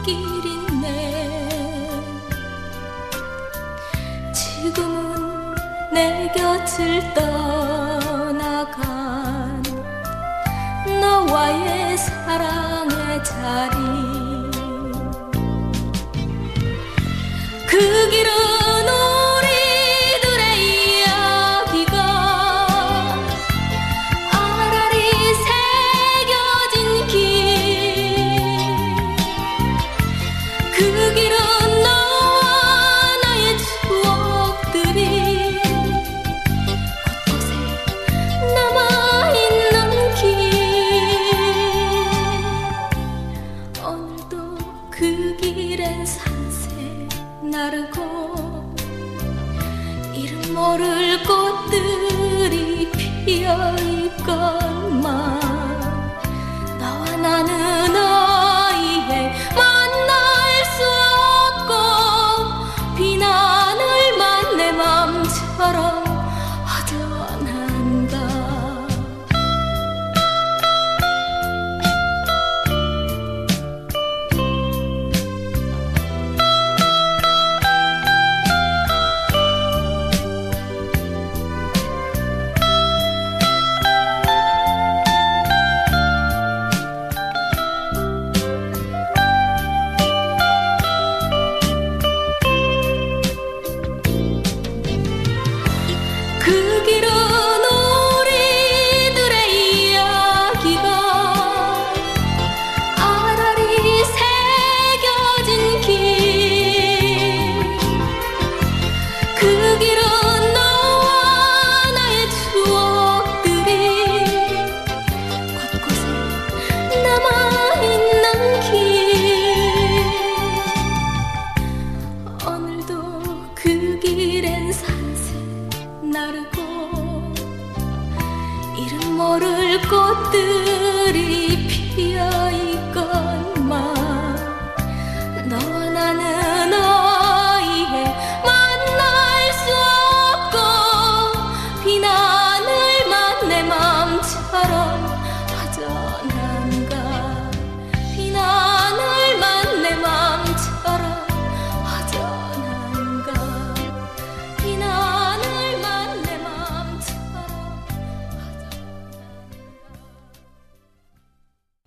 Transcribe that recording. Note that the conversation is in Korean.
손길이네. 지금은 내 곁을 떠나간 너와의 사랑의 자리, 그 길은 우리들의 이야기가 아라리 새겨진 길, 그 길은 너와 나의 추억들이 곳곳에 남아있는 길. 오늘도 그 길엔 산새 나르고 이름 모를 꽃들이 피어있건만 너와 나는